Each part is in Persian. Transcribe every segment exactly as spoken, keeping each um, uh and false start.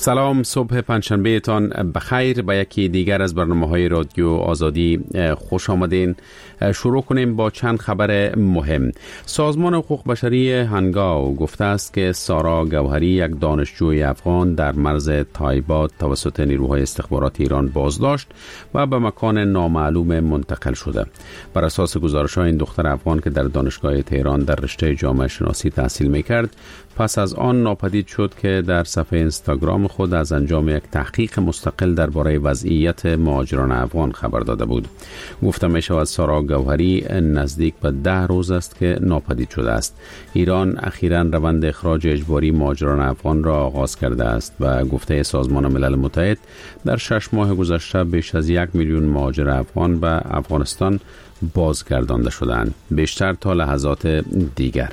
سلام، صبح پنجشنبه تان بخیر. به یکی دیگر از برنامه‌های رادیو آزادی خوش آمدین. شروع کنیم با چند خبر مهم. سازمان حقوق بشری هنگاو گفته است که سارا گوهری، یک دانشجوی افغان، در مرز تایباد توسط نیروهای استخبارات ایران بازداشت و به مکان نامعلوم منتقل شده. بر اساس گزارش‌های این دختر افغان که در دانشگاه تهران در رشته جامعه شناسی تحصیل می‌کرد، پس از آن ناپدید شد که در صفحه اینستاگرام خود از انجام یک تحقیق مستقل درباره وضعیت مهاجران افغان خبر داده بود. گفته می شود سارا گوهری نزدیک به ده روز است که ناپدید شده است. ایران اخیراً روند اخراج اجباری مهاجران افغان را آغاز کرده است و گفته سازمان ملل متحد در شش ماه گذشته بیش از یک میلیون مهاجر افغان به افغانستان بازگردانده شدند، بیشتر تا لحظات دیگر.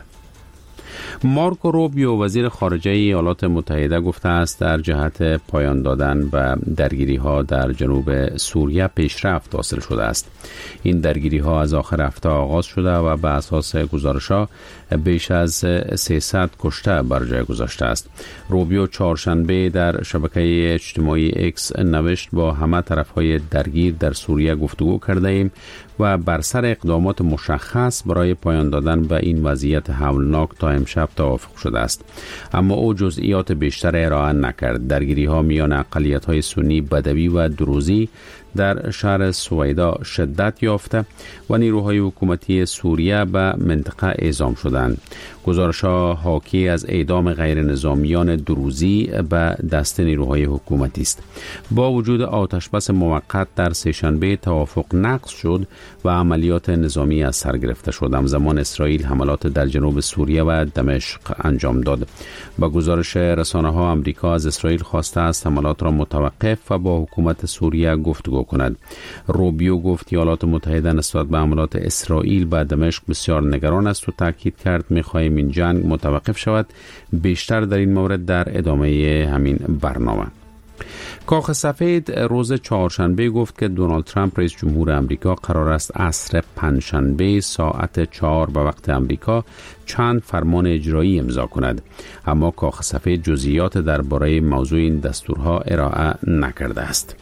مارکو روبیو، وزیر خارجه ایالات متحده، گفته است در جهت پایان دادن به درگیری‌ها در جنوب سوریه پیشرفت حاصل شده است. این درگیری‌ها از آخر هفته آغاز شده و به اساس گزارش‌ها بیش از سیصد کشته بر جای گذاشته است. روبیو چهارشنبه در شبکه اجتماعی اکس نوشت با همه طرف‌های درگیر در سوریه گفتگو کرده ایم و بر سر اقدامات مشخص برای پایان دادن به این وضعیت هولناک تا امشب توافق شده است. اما او جزئیات بیشتر ارائه نکرد. درگیری‌ها میان اقلیت‌های سنی بدوی و دروزی در شهر سویدا شدت یافته و نیروهای حکومتی سوریه به منطقه اعزام شدند. گزارش‌ها حاکی از اعدام غیر نظامیان دروزی به دست نیروهای حکومتی است. با وجود آتشبس موقت در سه‌شنبه توافق نقض شد و عملیات نظامی از سر گرفته شد. همزمان اسرائیل حملات در جنوب سوریه و دمشق انجام داد. با گزارش رسانه‌ها آمریکا از اسرائیل خواسته است حملات را متوقف و با حکومت سوریه گفتگو کند. روبیو گفت ایالات متحده نسبت به حملات اسرائیل به دمشق بسیار نگران است و تاکید کرد می‌خواهیم این جنگ متوقف شود. بیشتر در این مورد در ادامه همین برنامه. کاخ سفید روز چهارشنبه گفت که دونالد ترامپ رئیس جمهور آمریکا قرار است عصر پنجشنبه ساعت چهار به وقت آمریکا چند فرمان اجرایی امضا کند، اما کاخ سفید جزئیات درباره موضوع این دستورها ارائه نکرده است.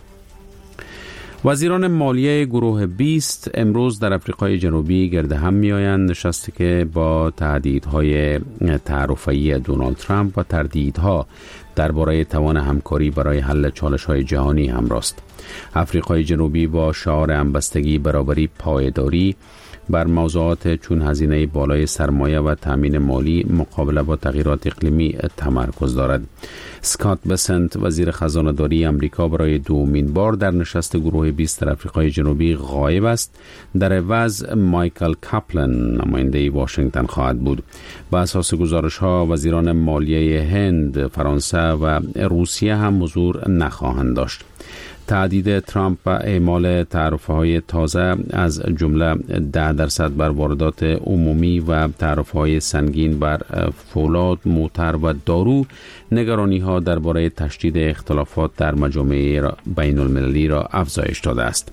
وزیران مالیه گروه بیست امروز در آفریقای جنوبی گرد هم می‌آیند، نشستی که با تهدیدهای تعرفه‌ای دونالد ترامپ و تردیدها درباره توان همکاری برای حل چالش‌های جهانی همراه است. آفریقای جنوبی با شعار همبستگی، برابری، پایداری بر موضوعات چون هزینه بالای سرمایه و تامین مالی، مقابله با تغییرات اقلیمی تمرکز دارد. اسکات بسنت، وزیر خزانه‌داری آمریکا، برای دومین بار در نشست گروه بیست در آفریقای جنوبی غایب است. در عوض مایکل کپلن، نماینده واشنگتن، خواهد بود. به اساس گزارش‌ها وزیران مالیه هند، فرانسه و روسیه هم حضور نخواهند داشت. تهدید ترامپ و اعمال تعرفه‌های تازه از جمله ده درصد بر واردات عمومی و تعرفه‌های سنگین بر فولاد، موتر و دارو نگرانی‌ها درباره تشدید اختلافات در مجامع بین المللی را افزایش داده است.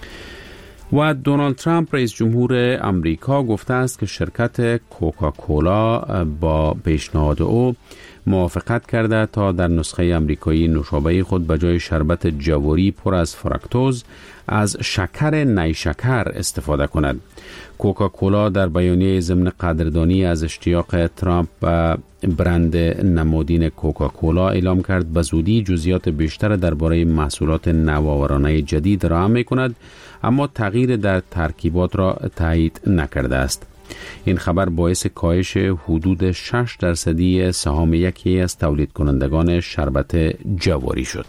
و دونالد ترامپ رئیس جمهور آمریکا گفته است که شرکت کوکاکولا با پیشنهاد او موافقت کرده تا در نسخه آمریکایی نوشابه خود به جای شربت جواری پر از فرکتوز از شکر نیشکر استفاده کند. کوکاکولا در بیانیه ضمن قدردانی از اشتیاق ترامپ به برند نمادین کوکاکولا اعلام کرد به زودی جزئیات بیشتر درباره محصولات نوآورانه جدید را می کند، اما تغییر در ترکیبات را تایید نکرده است. این خبر باعث کاهش حدود شش درصدی سهام یکی از تولید کنندگان شربت جواری شد.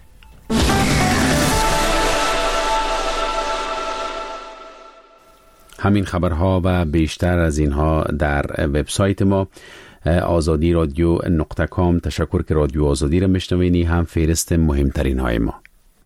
همین خبرها و بیشتر از اینها در وبسایت ما آزادی رادیو نقطه کام. تشکر که رادیو آزادی را میشنوینی. هم فهرست مهمترین های ما.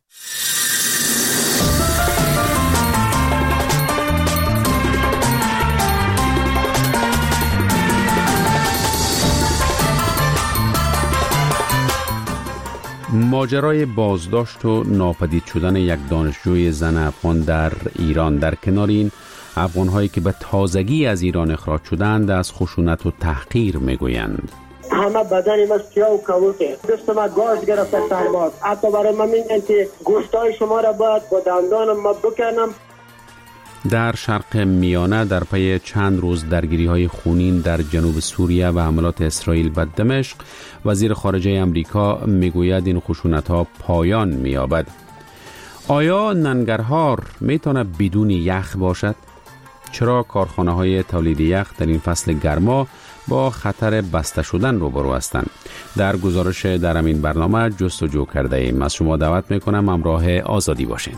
ماجرای بازداشت و ناپدید شدن یک دانشجوی زن افغان در ایران، در کنار این افغان‌هایی که به تازگی از ایران اخراج شدند از خشونت و تحقیر می‌گویند. همه بدن ما سیاه و کبوته. دست ما گاز گرفته سرباز. حتی برای من میگن که گوشتای شما را باید با دندانم ما بکنم. در شرق میانه در پی چند روز درگیری های خونین در جنوب سوریه و حملات اسرائیل به دمشق، وزیر خارجه امریکا میگوید این خشونت ها پایان مییابد. آیا ننگرهار میتونه بدون یخ باشد؟ چرا کارخانه های تولید یخ در این فصل گرما با خطر بسته شدن روبرو هستند؟ در گزارش در همین برنامه جستجو کرده ایم. از شما دعوت میکنم همراه آزادی باشین.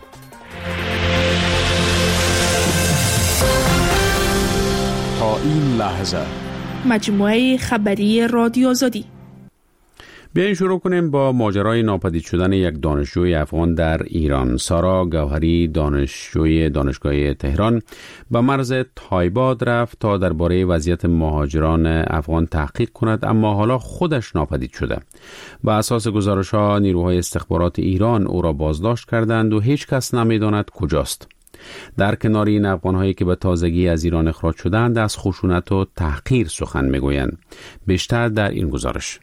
تا این لحظه مجموعه خبری رادیو آزادی. بیاین شروع کنیم با ماجرای ناپدید شدن یک دانشجوی افغان در ایران. سارا گوهری، دانشجوی دانشگاه تهران، به مرز تایباد رفت تا درباره وضعیت مهاجران افغان تحقیق کند، اما حالا خودش ناپدید شده. بر اساس گزارش‌ها نیروهای استخبارات ایران او را بازداشت کردند و هیچ کس نمی‌داند کجاست. در کنار این افغان‌هایی که به تازگی از ایران اخراج شدند، از خشونت و تحقیر سخن می‌گویند. بیشتر در این گزارش.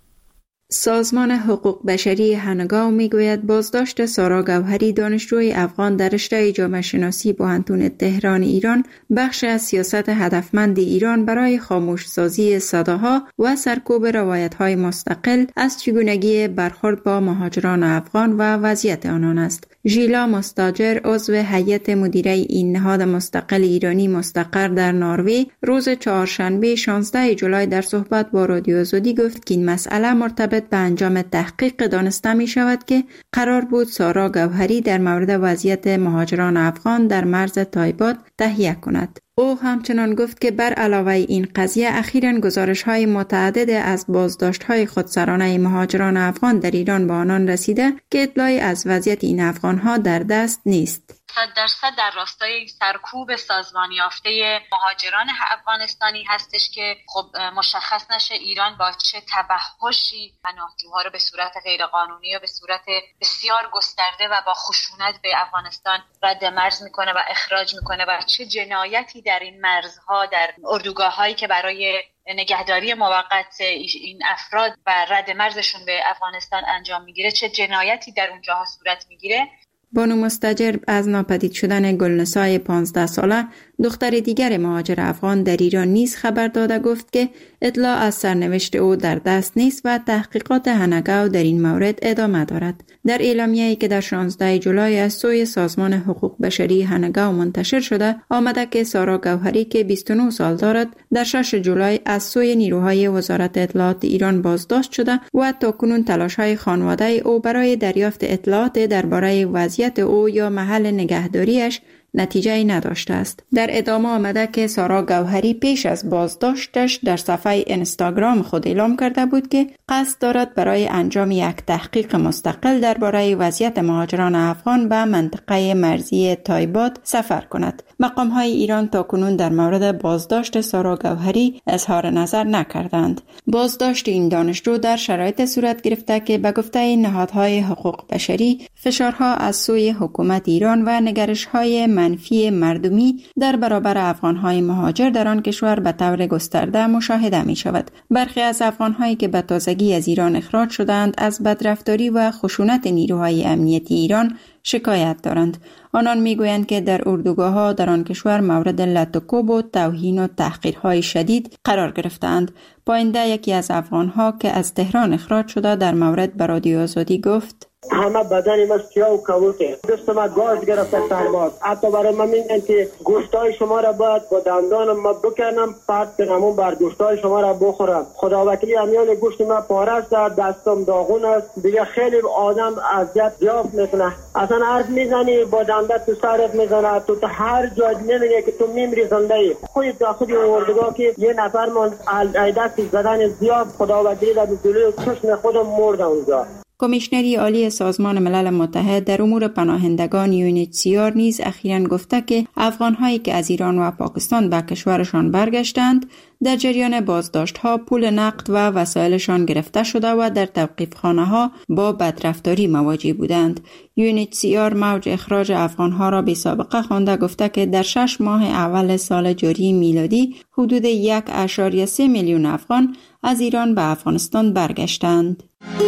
سازمان حقوق بشری هنگاو میگوید بازداشت سارا گوهری، دانشجوی افغان در رشته جامعه شناسی بوهنتون تهران ایران، بخش از سیاست هدفمند ایران برای خاموش سازی صداها و سرکوب روایت‌های مستقل از چگونگی برخورد با مهاجران افغان و وضعیت آنان است. ژیلا مستاجر، عضو هیئت مدیره این نهاد مستقل ایرانی مستقر در نروژ، روز چهارشنبه شانزده ژولای در صحبت با رادیو آزادی گفت که این مسئله مرتبط به انجام تحقیق دانسته می شود که قرار بود سارا گوهری در مورد وضعیت مهاجران افغان در مرز تایباد تهیه کند. او همچنان گفت که بر علاوه این قضیه اخیراً گزارش‌های متعدد از بازداشت‌های خودسرانه مهاجران افغان در ایران به آنان رسیده که اطلاعی از وضعیت این افغان‌ها در دست نیست. صد درصد در راستای سرکوب سازمان یافته مهاجران افغانستانی هستش که خب مشخص نشه ایران با چه تبهشی پناهجوها رو به صورت غیرقانونی و به صورت بسیار گسترده و با خشونت به افغانستان رد مرز میکنه و اخراج میکنه و چه جنایتی در این مرزها، در اردوگاه‌هایی که برای نگهداری موقت این افراد و رد مرزشون به افغانستان انجام میگیره، چه جنایتی در اونجاها صورت میگیره. بانو مستاجر از ناپدید شدن گلنسای پانزده ساله، دختر دیگر مهاجر افغان در ایران نیز خبر داده گفت که اطلاع از سرنوشت او در دست نیست و تحقیقات هنگاو در این مورد ادامه دارد. در اعلامیه‌ای که در شانزده ژولای از سوی سازمان حقوق بشری هنگاو منتشر شده، آمده که سارا گوهری که بیست و نه سال دارد در شش ژولای از سوی نیروهای وزارت اطلاعات ایران بازداشت شده و تاکنون تلاش‌های خانواده او برای دریافت اطلاعات درباره وضعیت او یا محل نگهداریش نتیجه نداشته است. در ادامه آمده که سارا گوهری پیش از بازداشتش در صفحه اینستاگرام خود اعلام کرده بود که قصد دارد برای انجام یک تحقیق مستقل درباره وضعیت مهاجران افغان به منطقه مرزی تایباد سفر کند. مقام‌های ایران تاکنون در مورد بازداشت سارا گوهری اظهار نظر نکردند. بازداشت این دانشجو در شرایط صورت گرفته که به گفته نهادهای حقوق بشری فشارها از سوی حکومت ایران و نگرش‌های منفی مردمی در برابر افغان‌های مهاجر در آن کشور به طور گسترده مشاهده می‌شود. برخی از افغان‌هایی که به تازگی از ایران اخراج شدند از بدرفتاری و خشونت نیروهای امنیتی ایران شکایت دارند. آنان میگویند که در اردوگاه‌ها در آن کشور مورد لط و کوب و توهین و تحقیرهای شدید قرار گرفتند. پاینده یکی از افغان‌ها که از تهران اخراج شده در مورد به رادیو آزادی گفت: همه بدن ما سیاه و کبوته. دست ما گاز گرفته سرباز. حتی برای من میگن که گوشتای شما را باید با دندانم ما بکنم، بعد پیغمون بر گوشتای شما را بخورم. خدا وکیلی امیال گوشت ما پاره است، دستم داغون است. دیگه خیلی آدم اذیت یافت میکنه. اصلا حرف میزنی با دنده تو سرت میزنه، تو تا هر جای نمیگه که تو میمیری زنده ای. خودت داخل اردوگاه که یه نفر من دست زدن زیاد خدا وکیلی در جلوی چشم خودم مرد اونجا. کمیشنری عالی سازمان ملل متحد در امور پناهندگان یو ان اچ سی آر نیز اخیراً گفته که افغان‌هایی که از ایران و پاکستان به کشورشان برگشتند در جریان بازداشت‌ها پول نقد و وسایلشان گرفته شده و در توقیف‌خانه‌ها با بدرفتاری مواجه بودند. یو ان اچ سی آر موج اخراج افغان‌ها را بی سابقه خوانده گفته که در شش ماه اول سال جاری میلادی حدود یک ممیز سه میلیون افغان از ایران به افغانستان برگشتند.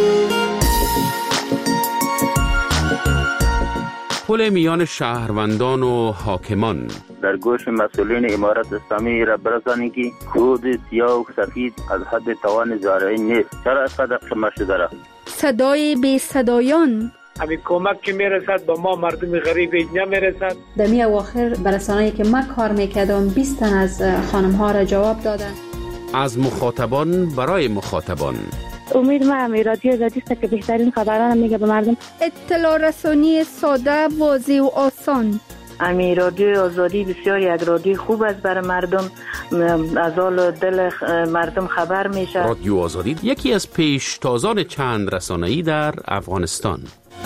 پل میان شهروندان و حاکمان در گوش مسئولین امارت اسلامی را برسانید که کود سیاه و سفید از حد توان زارعی نیست. چرا اینقدر قیمت شده را؟ صدای بی صدایان همین کمک که میرسد به ما مردم غریب اینجا میرسد. در می اواخر برسانه‌ای که ما کار میکردم بیست تن از خانم ها را جواب دادن. از مخاطبان برای مخاطبان. امید ما هم رادیو آزادی است که بهترین خبران میگه به مردم. اطلاع رسانی ساده، واضح و آسان. امی رادیو آزادی بسیار یک رادیو خوب است برای مردم، از حال دل مردم خبر میشه. رادیو آزادی یکی از پیشتازان چند رسانه‌ای در افغانستان.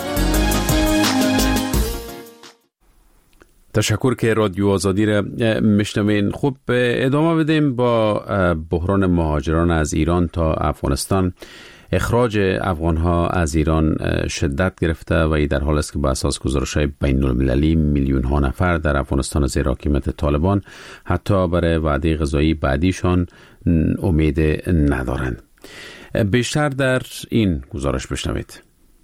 تشکر که رادیو آزادی را میشنوین. خوب ادامه بدیم با بحران مهاجران از ایران تا افغانستان. اخراج افغانها از ایران شدت گرفته و این در حال است که با اساس گزارش‌های بین المللی میلیون ها نفر در افغانستان زیر حاکمیت طالبان حتی برای وعده غذایی بعدیشان امید ندارند. بیشتر در این گزارش بشنوید.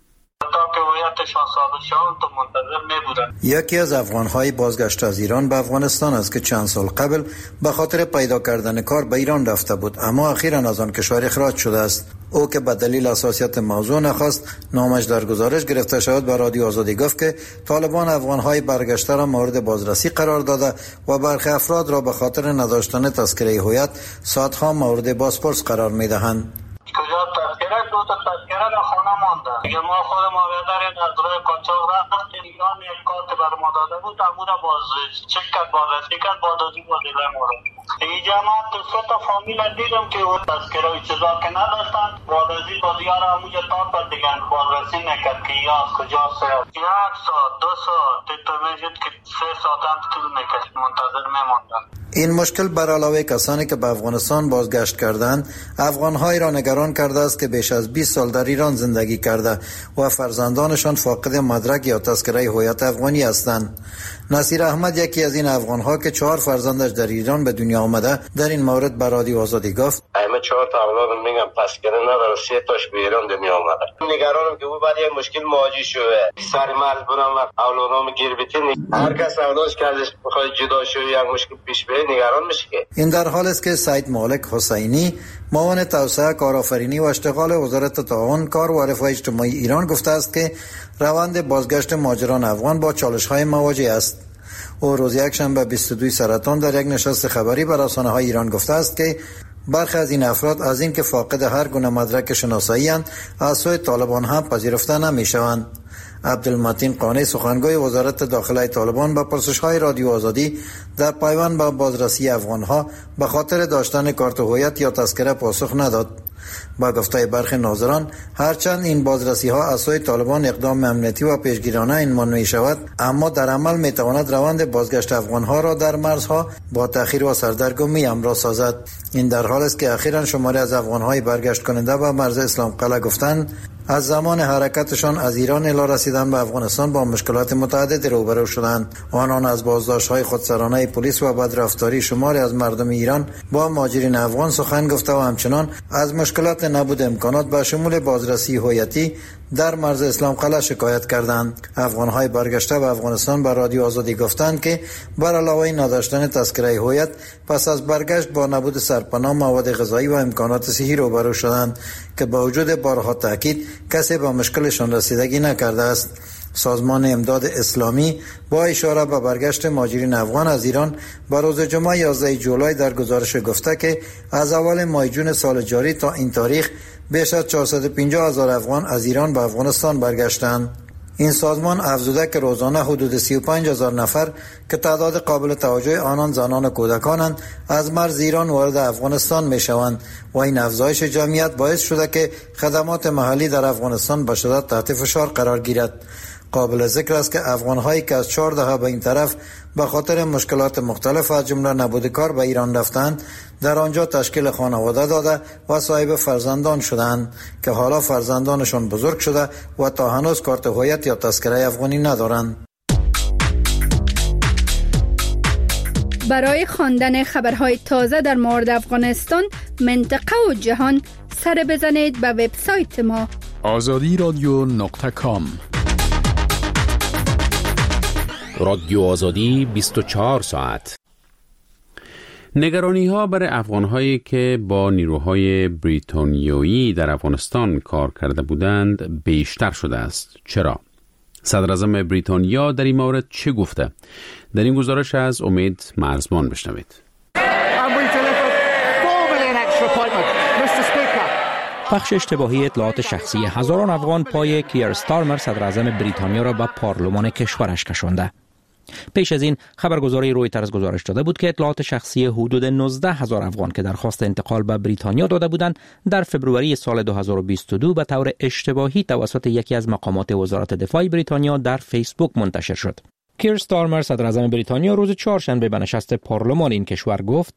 یکی از افغان‌های بازگشت از ایران به افغانستان است که چند سال قبل به خاطر پیدا کردن کار به ایران رفته بود اما اخیراً از آن کشور اخراج شده است. او که به دلیل حساسیت موضوع نخواست نامش در گزارش گرفته شد به رادیو آزادی گفت که طالبان افغان‌های برگشته را مورد بازرسی قرار داده و برخی افراد را به خاطر نداشتن تذکره هویت ساعت‌ها مورد بازپرس قرار می‌دهند. کجا تذکره دو تا تذکره در خانه مانده. دیگه ما خودم آوردار از روی قاچاق رفتیم ایران، یک کارت بر ما داده بود امورا باز چک کرد بازرسی کرد بعد از این باز ایله مورد اینجا ما تو سه تا فامیل دیدم که اون تذکره و چیزا که نداشتن بعد از این باز یارا همونجا تا پر دیگه بازرسی نکرد که یا از کجا ساعت یک ساعت دو ساعت تو میشد که سه ساعت هم طول میکشد منتظر میماندن. این مشکل بر علاوه کسانی که به افغانستان بازگشت کردند افغان‌های را نگران کرده است که بیش از بیست سال در ایران زندگی کرده و فرزندانشان فاقد مدرک یا تذکره هویت افغانی هستند. نصیر احمد یکی از این افغان‌ها که چهار فرزندش در ایران به دنیا آمده در این مورد به رادیو آزادی گفت همه چهار تا اولادم میگم تذکره نداره، سه تاش به ایران دنیا آمده. نگرانم که او بعد یک مشکل مواجه شده سر مرز برام اولادام گیر بتین هر کس اولادش کردش بخواد جدا شه یک مشکل پیش بیاد نگران میشه. این در حال است که سید مالک حسینی معاون توسعه کارآفرینی و اشتغال وزارت تعاون کار و رفاه اجتماعی ایران گفته است که روند بازگشت مهاجران افغان با چالش‌های مواجه است. او روز یکشنبه بیست و دو سرطان در یک نشست خبری بر رسانه‌های ایران گفته است که برخی از این افراد از این که فاقد هر گونه مدرک شناسایی اند از سوی طالبان هم پذیرفته نمی‌شوند. عبدالمتین قانی سخنگوی وزارت داخله طالبان با پرسش‌های رادیو آزادی در پیوند با بازرسی افغان‌ها به خاطر داشتن کارت هویت یا تذکره پاسخ نداد. با گفته برخی ناظران هرچند این بازرسی‌ها از سوی طالبان اقدام امنیتی و پیشگیرانه عنوان می‌شود اما در عمل می‌تواند روند بازگشت افغان‌ها را در مرزها با تأخیر و سردرگمی همراه سازد. این در حال است که اخیراً شماری از افغان‌های برگشت کننده به مرز اسلام قلعه گفتند از زمان حرکتشان از ایران الی رسیدن به افغانستان با مشکلات متعدد روبرو شدند. آنان از بازداشت‌های خودسرانه پلیس و بدرفتاری شماری از مردم ایران با مهاجرین افغان سخن گفته و همچنان از مشکلات نبود امکانات به شمول بازرسی هویتی در مرز اسلام قلعه شکایت کردند. افغان‌های برگشته به افغانستان به رادیو آزادی گفتند که بر علاوه نداشتن تذکره هویت پس از برگشت با نبود سرپناه، مواد غذایی و امکانات صحی روبرو شدند که با وجود بارها تاکید کسی به مشکلشان رسیدگی نکرده است. سازمان امداد اسلامی با اشاره به برگشت مهاجرین افغان از ایران بر روز جمعه یازده جولای در گزارش گفته که از اول ماه جون سال جاری تا این تاریخ بیش از چهارصد و پنجاه هزار افغان از ایران به افغانستان برگشتند. این سازمان افزوده که روزانه حدود سی و پنج هزار نفر که تعداد قابل توجه آنان زنان و کودکانند از مرز ایران وارد افغانستان می شوند و این افزایش جمعیت باعث شده که خدمات محلی در افغانستان به شدت تحت فشار قرار گیرد. قابل ذکر است که افغان‌هایی که از چهار دهه به این طرف به خاطر مشکلات مختلف از جمله نبود کار به ایران رفتند، در آنجا تشکیل خانواده داده و صاحب فرزندان شدند که حالا فرزندانشان بزرگ شده و تا هنوز کارت هویت یا تذکره افغانی ندارند. برای خواندن خبرهای تازه در مورد افغانستان، منطقه و جهان، سر بزنید به وبسایت ما آزادی رادیو نقطه کام. رادیو آزادی بیست و چهار ساعت. نگرانی ها برای افغان هایی که با نیروهای بریتانیایی در افغانستان کار کرده بودند بیشتر شده است. چرا؟ صدر اعظم بریتانیا در این مورد چه گفته؟ در این گزارش از امید مرزبان بشنوید. پخش اشتباهی اطلاعات شخصی هزاران افغان پای کیر استارمر صدر اعظم بریتانیا را به پارلمان کشورش کشانده. پیش از این خبرگزاری رویترز گزارش داده بود که اطلاعات شخصی حدود نوزده هزار افغان که درخواست انتقال به بریتانیا داده بودند در فبروری سال دو هزار و بیست و دو به طور اشتباهی توسط یکی از مقامات وزارت دفاع بریتانیا در فیسبوک منتشر شد. کیر استارمر صدر اعظم بریتانیا روز چهارشنبه به نشست پارلمان این کشور گفت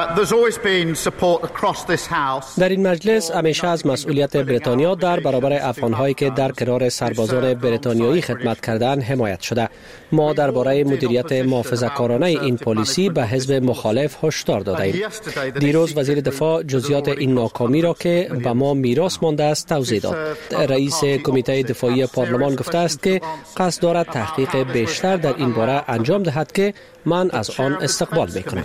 در این مجلس همیشه از مسئولیت بریتانیا در برابر افغان‌هایی که در کنار سربازان بریتانیایی خدمت کردند حمایت شده. ما درباره مدیریت محافظه‌کارانه این پلیسی به حزب مخالف هشدار دادیم. دیروز وزیر دفاع جزئیات این ناکامی را که به ما میراث مانده است توضیح داد. رئیس کمیته دفاعی پارلمان گفته است که قصد دارد تحقیق بیشتر در این باره انجام دهد که من از آن استقبال میکنم.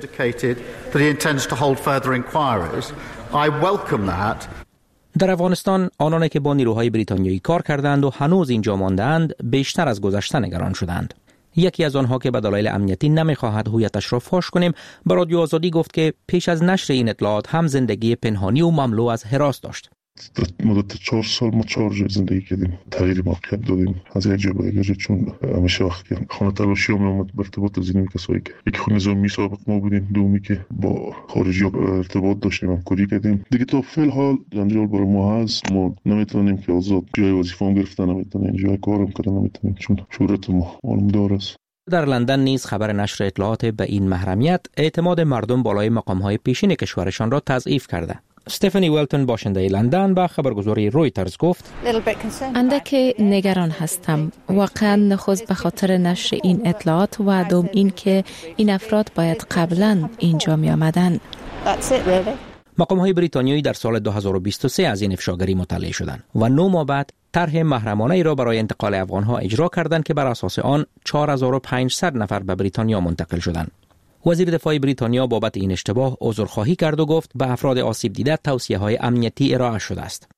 در افغانستان آنانی که با نیروهای بریتانیایی کار کردند و هنوز اینجا ماندند بیشتر از گذشته نگران شدند. یکی از آنها که به دلایل امنیتی نمیخواهد هویتش را فاش کنیم به رادیو آزادی گفت که پیش از نشر این اطلاعات هم زندگی پنهانی و مملو از هراس داشت. در مدت چهار سال ما چهار جای زندگی کردیم، تغییر موقعیت دادیم از یک جا به دیگر جا، چون همیشه وقتی خانه تلاشی هم اومد به ارتباط از این کسایی که یک خونه نظامی سابق ما بودیم، دومی که با خارجی ارتباط داشتیم همکاری کردیم. دیگه تا فعل حال جنجال برای ما هست، ما نمیتونیم که آزاد جای وظیفه هم گرفتن، نمیتونیم جای کارم کردن، نمیتونیم چون شهرت ما معلومدار است. در لندن نیز خبر نشر اطلاعات به این محرمیت اعتماد مردم بالای مقام‌های پیشین کشورشان را تضعیف کرده. استفانی ولتون باشنده لندن با خبرگزاری رویترز گفت اندک نگران هستم. واقعا نخست به خاطر نشر این اطلاعات و دوم این که این افراد باید قبلا اینجا می آمدن. مقام‌های بریتانیایی در سال دو هزار و بیست و سه از این افشاگری مطلع شدند و نه ماه بعد طرح محرمانه ای را برای انتقال افغان‌ها اجرا کردند که بر اساس آن چهار هزار و پانصد نفر به بریتانیا منتقل شدند. وزیر دفاع بریتانیا بابت این اشتباه عذرخواهی کرد و گفت به افراد آسیب دیده توصیه‌های امنیتی ارائه شده است.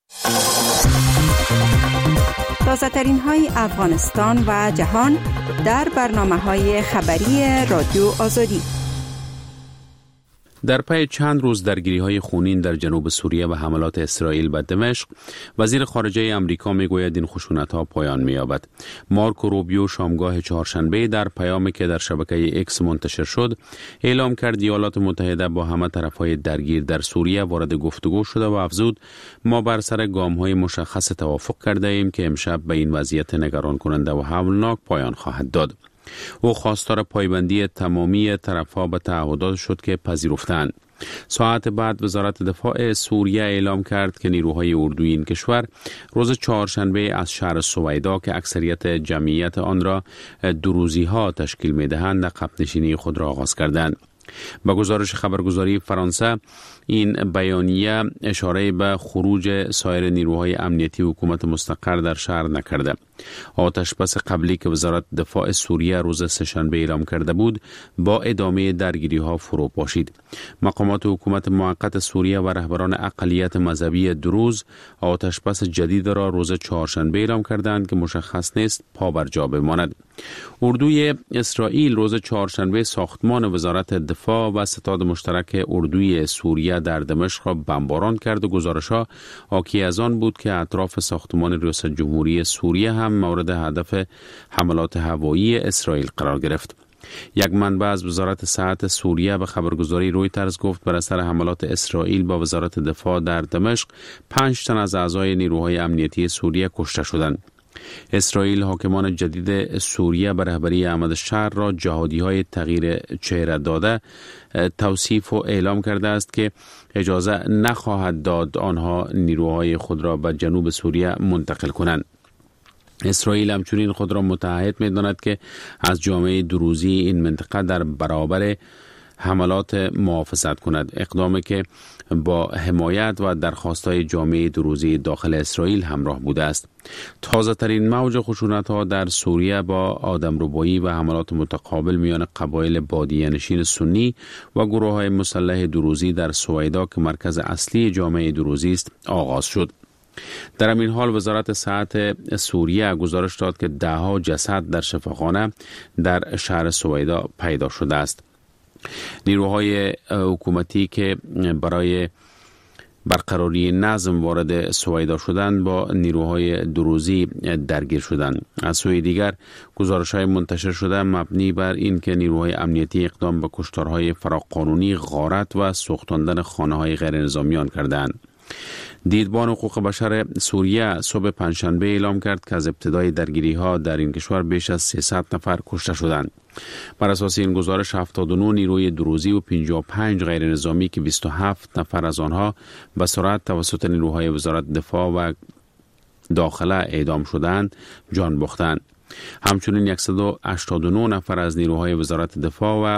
تازه ترین های افغانستان و جهان در برنامه‌های خبری رادیو آزادی. در پی چند روز درگیری‌های خونین در جنوب سوریه و حملات اسرائیل به دمشق، وزیر خارجه آمریکا میگوید این خشونت‌ها پایان می‌یابد. مارکو روبیو شامگاه چهارشنبه در پیامی که در شبکه ایکس منتشر شد، اعلام کرد ایالات متحده با همه طرف‌های درگیر در سوریه وارد گفتگو شده و افزود ما بر سر گام‌های مشخص توافق کرده ایم که امشب به این وضعیت نگران کننده و هولناک پایان خواهد داد. او خواستار پایبندی تمامی طرف‌ها به تعهدات شد که پذیرفتند. ساعت بعد وزارت دفاع سوریه اعلام کرد که نیروهای اردوی این کشور روز چهارشنبه از شهر سویدا که اکثریت جمعیت آن را دروزی‌ها تشکیل می‌دهند عقب نشینی خود را آغاز کردند. با گزارش خبرگزاری فرانسه، این بیانیه اشاره به خروج سایر نیروهای امنیتی حکومت مستقر در شهر نکرده. آتشبس قبلی که وزارت دفاع سوریه روز سه‌شنبه اعلام کرده بود با ادامه درگیری‌ها فرو پاشید. مقامات حکومت موقت سوریه و رهبران اقلیت مذهبی دروز آتشبس جدید را روز چهارشنبه اعلام کردند که مشخص نیست پا بر جا بماند. اردوی اسرائیل روز چهارشنبه ساختمان وزارت دفاع و ستاد مشترک اردوی سوریه در دمشق را بمباران کرد و گزارش‌ها حاکی از آن بود که اطراف ساختمان ریاست جمهوری سوریه هم هم مورد هدف حملات هوایی اسرائیل قرار گرفت. یک منبع از وزارت صحت سوریه به خبرگزاری رویترز گفت بر اثر حملات اسرائیل با وزارت دفاع در دمشق پنج تن از اعضای نیروهای امنیتی سوریه کشته شدند. اسرائیل حاکمان جدید سوریه به رهبری احمد شهر را جهادی‌های تغییر چهره داده توصیف و اعلام کرده است که اجازه نخواهد داد آنها نیروهای خود را به جنوب سوریه منتقل کنند. اسرائیل همچنین خود را متعهد می‌داند که از جامعه دروزی این منطقه در برابر حملات محافظت کند، اقدامی که با حمایت و درخواست‌های جامعه دروزی داخل اسرائیل همراه بوده است. تازه ترین موج خشونت‌ها در سوریه با آدمربایی و حملات متقابل میان قبایل بادیه نشین سنی و گروه‌های مسلح دروزی در سویدا که مرکز اصلی جامعه دروزی است آغاز شد. در همین حال وزارت صحت سوریه گزارش داد که ده‌ها جسد در شفاخانه در شهر سویدا پیدا شده است. نیروهای حکومتی که برای برقراری نظم وارد سویدا شدند با نیروهای دروزی درگیر شدند. از سوی دیگر گزارش‌های منتشر شده مبنی بر این که نیروهای امنیتی اقدام به کشتارهای فراقانونی، غارت و سوختاندن خانه‌های غیر نظامیان کردند. دیدبان حقوق بشر سوریه صبح پنجشنبه اعلام کرد که از ابتدای درگیری‌ها در این کشور بیش از سیصد نفر کشته شدند. بر اساس این گزارش هفتاد و نه نیروی دروزی و پنجاه و پنج غیر نظامی که بیست و هفت نفر از آنها به سرعت توسط نیروهای وزارت دفاع و داخله اعدام شدند جان باختند. همچنین صد و هشتاد و نه نفر از نیروهای وزارت دفاع و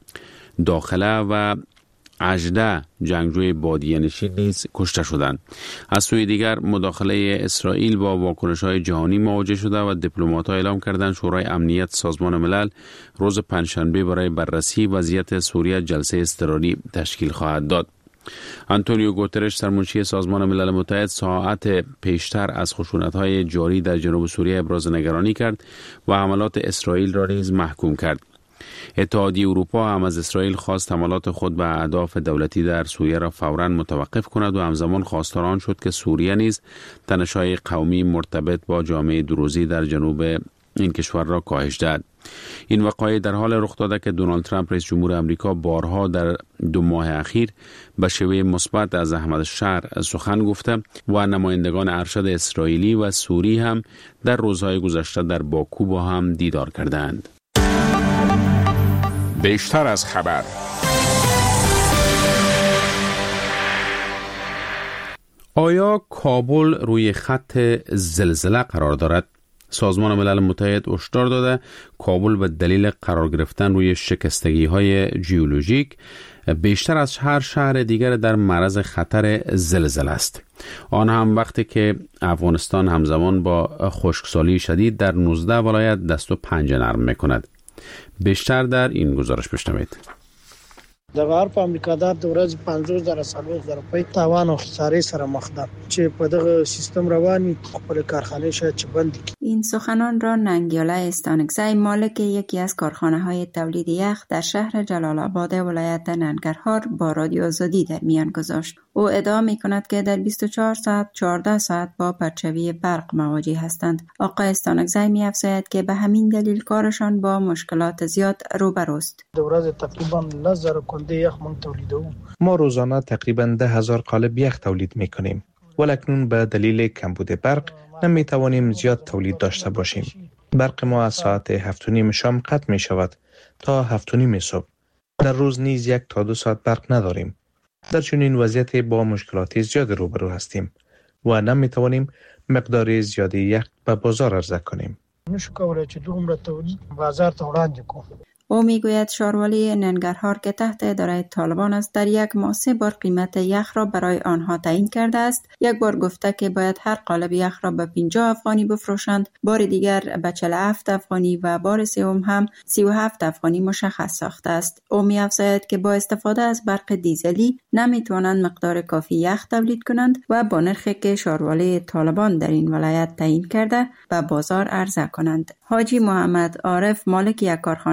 داخله و هجده جنگجوی بادیه نشین نیز کشته شدند. از سوی دیگر مداخله اسرائیل با واکنش‌های جهانی مواجه شده و دیپلمات‌ها اعلام کردند شورای امنیت سازمان ملل روز پنجشنبه برای بررسی وضعیت سوریه جلسه اضطراری تشکیل خواهد داد. آنتونیو گوترش سرمنشی سازمان ملل متحد ساعت پیشتر از خشونت‌های جاری در جنوب سوریه ابراز نگرانی کرد و حملات اسرائیل را نیز محکوم کرد. اتحادیه اروپا هم از اسرائیل خواست حملات خود به اهداف دولتی در سوریه را فوراً متوقف کند و همزمان خواستار آن شد که سوریه نیز تنش‌های قومی مرتبط با جامعه دروزی در جنوب این کشور را کاهش دهد. این وقایع در حال رخ داده که دونالد ترامپ رئیس جمهور آمریکا بارها در دو ماه اخیر به شیوه مثبت از احمد شهر سخن گفته و نمایندگان ارشد اسرائیلی و سوری هم در روزهای گذشته در باکو با هم دیدار کردند. بیشتر از خبر. آیا کابل روی خط زلزله قرار دارد؟ سازمان ملل متحد هشدار داده کابل به دلیل قرار گرفتن روی شکستگی‌های ژئولوژیک بیشتر از هر شهر دیگر در معرض خطر زلزله است. آن هم وقتی که افغانستان همزمان با خشکسالی شدید در نوزده ولایت دست و پنجه نرم می‌کند. بیشتر در این گزارش بشنوید. د غرب امریکا د ورځ پنځوس زره څلوېښت زره په تاوان او خسارې سره مخ ده چې په دغه سیستم رواني خپل کارخانه شاید چې بند کړي. این سخنان را ننگیاله استانکزی مالک یکی از کارخانه های تولید یخ در شهر جلال آباد ولایت ننگرهار با رادیو آزادی در میان گذاشت. او ادعا می کند که در بیست و چهار ساعت چهارده ساعت با پرچوی برق مواجه هستند. آقای استانکزی می افزاید که به همین دلیل کارشان با مشکلات زیاد روبروست. د ورځ تقریبا لزر کنده یخ من تولیدو. ما روزانه تقریبا ده هزار قالب یخ تولید می کنیم. ولکنون به دلیل کمبود برق نمی توانیم زیاد تولید داشته باشیم. برق ما از ساعت هفت و نیم شام قطع می شود تا هفت و نیم صبح. در روز نیز یک تا دو ساعت برق نداریم. در چنین وضعیت با مشکلات زیاد روبرو هستیم و نمی توانیم مقدار زیادی یخ به بازار عرضه کنیم. نشو کولای چې دومره تولید بازار ته وړاندې کوو. او میگوید شاروالی ننگرهار که تحت اداره طالبان است در یک ماه سه بار قیمت یخ را برای آنها تعیین کرده است. یک بار گفته که باید هر قالب یخ را به پنجاه افغانی بفروشند، بار دیگر به چهل و هفت افغانی و بار سوم هم سی و هفت افغانی مشخص ساخته است. او می‌افزاید که با استفاده از برق دیزلی نمی‌توانند مقدار کافی یخ تولید کنند و با نرخی که شاروالی طالبان در این ولایت تعیین کرده به بازار عرضه کنند. حاجی محمد عارف مالک یک کارخانه دیگر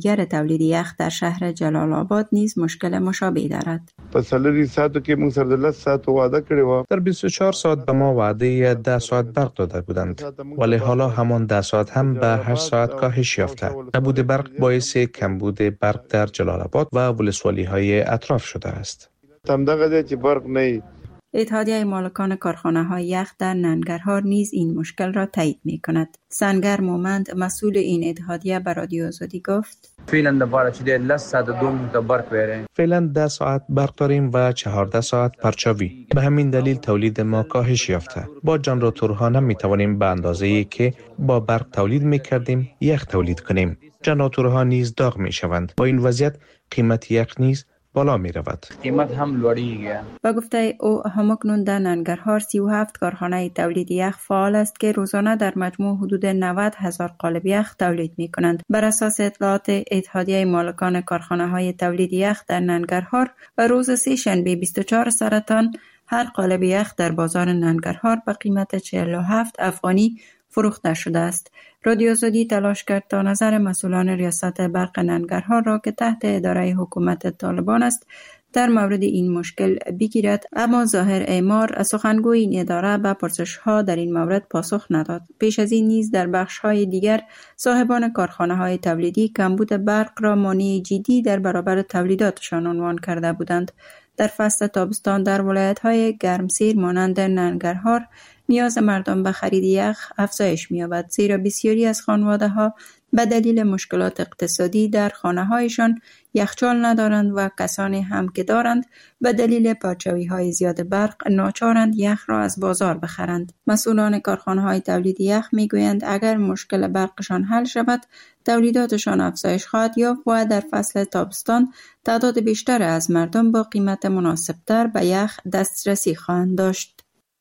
دیگر تولید یخ در شهر جلال آباد نیز مشکل مشابه دارد. په څلوري ساعتو کې موږ سره د لس ساعتو وعده کړې و. در بیست و چهار ساعت به ما وعده ده ساعت برق داده بودند، ولی حالا همان ده ساعت هم به هشت ساعت کاهش یافته. نبود برق باعث کمبود برق در جلال آباد و ولسوالی های اطراف شده است. همدغه چې برق نه. اتحادیه مالکان کارخانه های یخ در ننگرهار نیز این مشکل را تایید می کند. سنگر مومند مسئول این اتحادیه به رادیو آزادی گفت: فعلا دباره چه لس ساعت دوم تا برق بیاره. فعلا ده ساعت برق داریم و چهارده ساعت پرچاوی. به همین دلیل تولید ما کاهش یافته. با جنراتورها نمی توانیم به اندازه‌ای که با برق تولید می کردیم یخ تولید کنیم. جنراتورها نیز داغ می شوند. با این وضعیت قیمت یخ نیز بالا می رود. قیمت هم لوړیږي. با گفته او همکنون در ننگرهار سی و هفت کارخانه تولید یخ فعال است که روزانه در مجموع حدود نود هزار قالب یخ تولید می کنند. بر اساس اطلاعات اتحادیه مالکان کارخانه های تولید یخ در ننگرهار و روز سه شنبه بیست و چهار سرطان هر قالب یخ در بازار ننگرهار به قیمت چهل و هفت افغانی فروخته شده است. رادیو آزادی تلاش کرد تا نظر مسئولان ریاست برق ننگرهار را که تحت اداره حکومت طالبان است در مورد این مشکل بگیرد، اما ظاهر اعمار سخنگوی این اداره به پرسش‌ها در این مورد پاسخ نداد. پیش از این نیز در بخش‌های دیگر صاحبان کارخانه‌های تولیدی کمبود برق را مانع جدی در برابر تولیداتشان عنوان کرده بودند. در فصل تابستان در ولایت‌های گرمسیر مانند ننگرهار نیاز مردم به خرید یخ افزایش می‌یابد، زیرا بسیاری از خانواده‌ها به دلیل مشکلات اقتصادی در خانه‌هایشان یخچال ندارند و کسانی هم که دارند به دلیل پرچاوی‌های زیاد برق ناچارند یخ را از بازار بخرند. مسئولان کارخانه‌های تولید یخ می‌گویند اگر مشکل برقشان حل شود، تولیداتشان افزایش خواهد یافت و در فصل تابستان تعداد بیشتر از مردم با قیمت مناسب‌تر به یخ دسترسی خواهند داشت.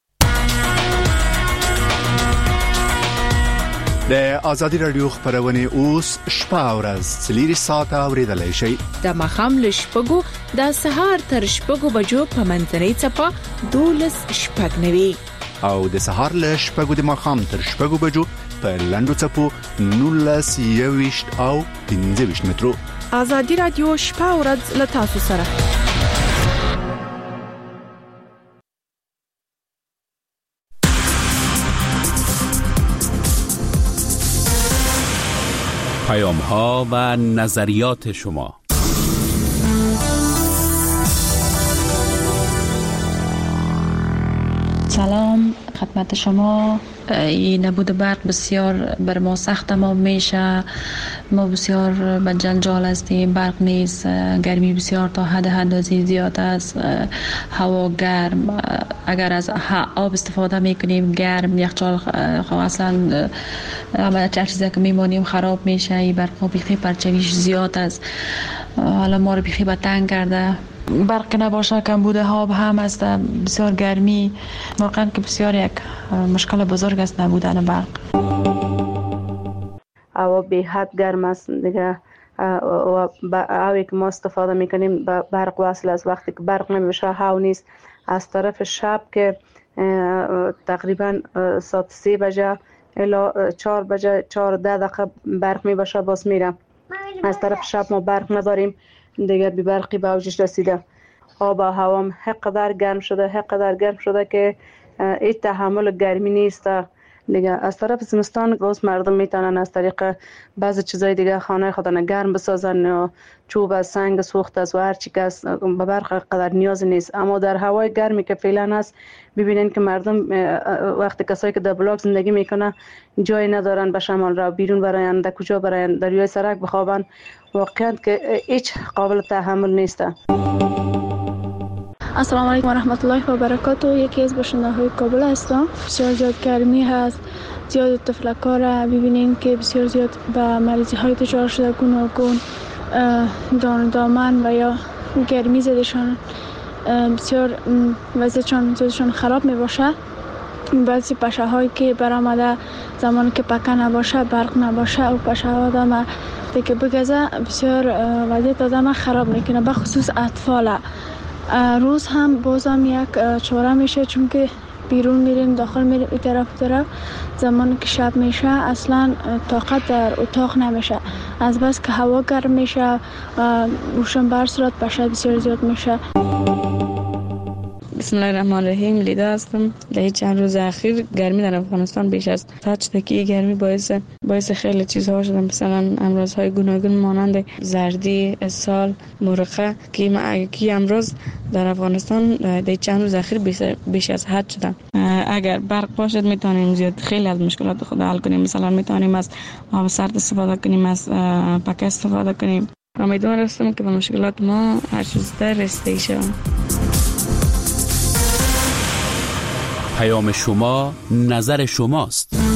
د آزادی رادیو خبرونه اوس شپه ورځ څلور ساعته اوریدلای شئ. د ماښام له شپږو د سهار تر شپږو بجو په منځنۍ څپه دولس شپږ نوي او د سهار له شپږو د ماښام تر شپږو بجو په لنډو څپو نولس یوویشت او پنځه ویشت مترو. آزادی رادیو شپه ورځ له تاسو سره. پیام ها و نظریات شما. سلام خدمت شما. این نبود برق بسیار بر ما سخت ما میشه. ما بسیار به جنجال هستیم. برق نیست، گرمی بسیار تا حد اندازه زیاد است، هوا گرم، اگر از آب استفاده میکنیم گرم، یخچال اصلا همه چیزی که میمانیم خراب میشه. این برق بیخی پرچویش زیاد است، حالا ما رو بیخی به تنگ کرده. برق نباشه کمبود آب هم است، بسیار گرمی، واقعا که بسیار یک مشکل بزرگ است نبودن برق. هوا به حد گرم است دیگه و هوایی که ما استفاده میکنیم برق وصل است. وقتی که برق نمیشه هوا نیست. از طرف شب که تقریبا ساعت سه بجه الی چهار بجه چهار ده دقیقه برق میباشه باز میره. از طرف شب ما برق نداریم دیگه، بی برقی به اوجش رسیده. آب و هوام حقدر گرم شده حقدر گرم شده که هیچ تحمل گرمی نیست دیگه. از طرف زمستان گوز مردم میتونن از طریق بعضی چیزای دیگه خانه خودن گرم بسازن، و چوب سنگ سوخت از و هر چی که به برق قدر نیاز نیست. اما در هوای گرمی که فعلا هست ببینین که مردم وقتی کسایی که در بلاک زندگی میکنه جای ندارن به شمال را بیرون براین، در کجا براین، در روی سرک بخوابن، واقعا که هیچ قابل تحمل نیست. السلام علیکم و رحمت الله و برکاته. یکی از باشنده‌های کابل هستم. بسیار زیاد گرمی هست، زیاد تفلک‌ها را ببینین که بسیار زیاد به مریضی های دچار شده، گوناگون دان دامن و یا گرمی زدشان بسیار وضعشان زیادشان خراب می باشه. بعضی پشه هایی که برآمده زمانی که پکه نباشه، برق نباشه و پشه ها آدم دیگه بگذه بسیار وضعیت آدم خراب میکنه، به خصوص اطفال. روز هم بازم یک چاره میشه، چون که بیرون میریم داخل میریم این طرف طرف، زمانی که شب میشه اصلا طاقت در اتاق نمیشه، از بس که هوا گرم میشه روشن بر صورت بشه بسیار زیاد میشه. بسم الله الرحمن الرحیم. لیدا هستم. در چند روز اخیر گرمی در افغانستان بیش از حد شده که گرمی باعث باعث خیلی چیزها شده، مثلا امراض‌های گوناگون مانند زردی، اسهال، مرقه که کی امراض در افغانستان در چند روز اخیر بیش از حد شده. اگر برق باشد میتونیم زیاد خیلی از مشکلات خود حل کنیم، مثلا میتونیم از آب سرد استفاده کنیم، از پکه استفاده کنیم. امیدوار هستم که به مشکلات ما هر چیز در رسیدگی شویم. پیام شما نظر شماست.